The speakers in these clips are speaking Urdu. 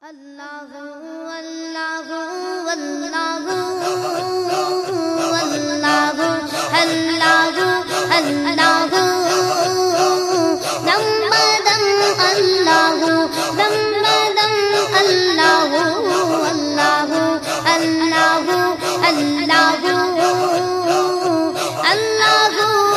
اللہ اللہ اللہ اللہ اللہ اللہ دم بدم اللہ دم بدم اللہ اللہ اللہ اللہ اللہ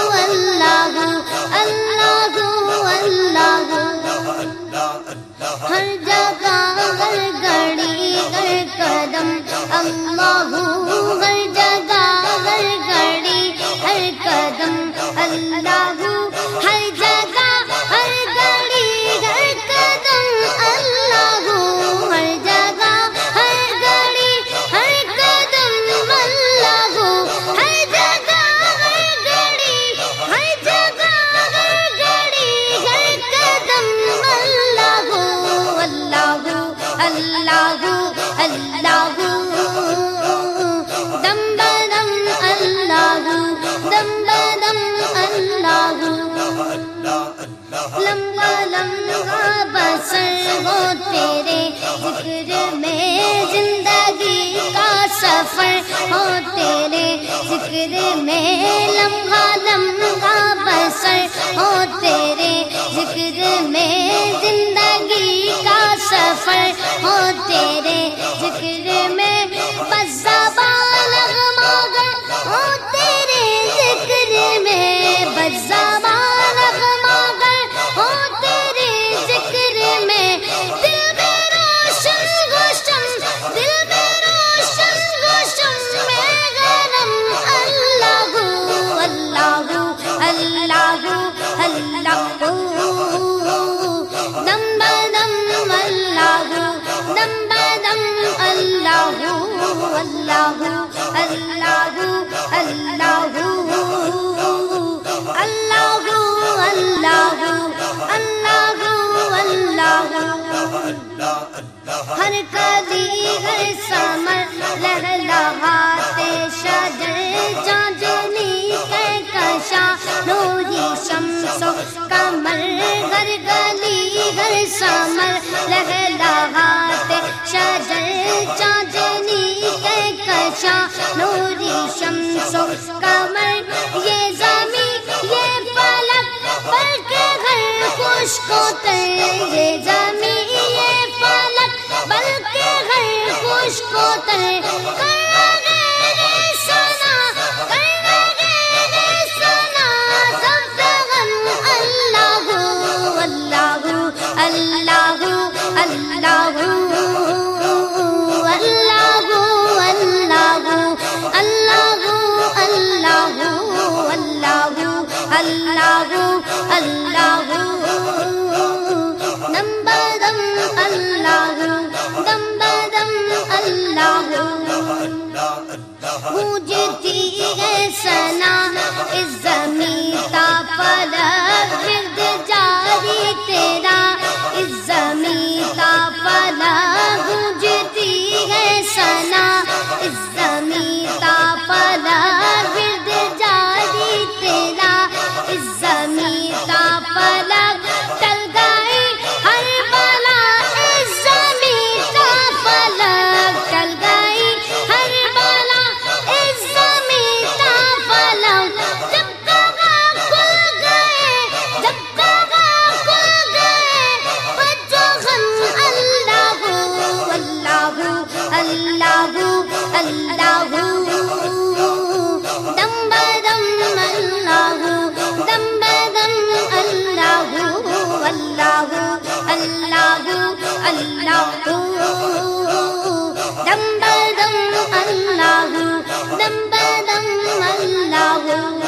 اللہ اللہ ہر جگہ ہر گھڑی ہر قدم اللہ، ہر جگہ ہر گھڑی ہر قدم اللہ، ہر جگہ ہر گھڑی ہر قدم اللہ، ہر جگہ ہر گھڑی ہر قدم اللہ، ہر جگہ ہر گھڑی ہر جگہ ہر گھڑی ہر قدم اللہ، اللہ اللہ دم بدم اللہ دم بدم اللہ، لمبا لمبا بسر ہو تیرے ذکر میں، زندگی کا سفر ہو تیرے ذکر میں، لمبا لمبا بسر ہو تیرے ذکر میں، زندگی کا سفر ہو تیرے ذکر میں، بس زبان لغماگر ہو تیرے ذکر میں، بس زبان لغماگر ہو تیرے ذکر میں، دل میں روشن گوشم دل میں روشن گوشم میں غرم اللہ اللہ اللہ اللہ دم بدم اللہ دم بدم اللہ اللہ اللہ اللہ اللہ اللہ اللہ ہر کلی ہر سمر لہلہاتے شجر چاندنی کہکشاں نوری شمس و قمر، ہر گلی ہر سمر لہلہاتے شجر چاندنی کہکشاں نوری شمس و قمر، یہ زمین یہ فلک بلکہ ہر خشک و تر، یہ زمین یہ فلک بلکہ ہر خشک و تر، کر غیر سنا کر غیر سنا سب غم اللہ اللہ اللہ اللہ اللہ اللہ اللہ اللہ اللہ دم بدم اللہ دم بدم اللہ، گونجتی ہے ثنا اس زمین کا فلک، ورد جاری تیرا اس زمین کا فلک، گونجتی ہے ثنا اس زمین کا فلک، ورد جاری تیرا اس زمین کا فلک، ٹل گئی ہر بلا اس زمین کا فلک، ٹل گئی ہر بلا اس زمین کا فلک، جب کہاں کھل گئے جب کہاں کھل گئے بچوں غم اللہ اللہ اللہ اللہ دم بدم اللہ دم بدم اللہ اللہ اللہ اللہ دم بدم اللہ دم بدم اللہ،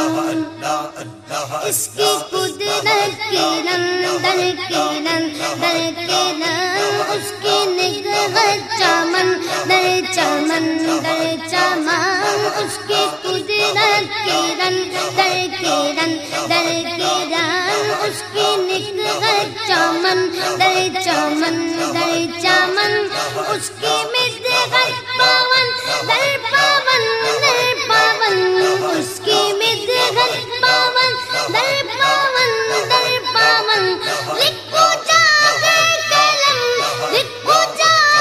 اس کی قدرت کی نندر کی نندر کی نند، اس کی نگہت چمن در چمن در چمن، اس کی قدرت کی نندر کی نندر کی نند، اس کی نگہت چمن در چمن در چمن، اس کی مدحت پاون در پاون در پاون، اس کی مدحت پاون در پاون در پاون، لکھو جا گئے قلم لکھو جا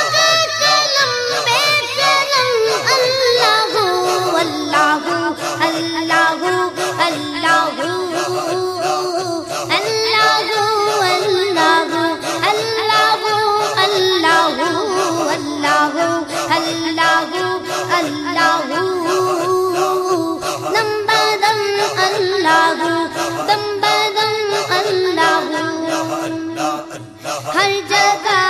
جگہ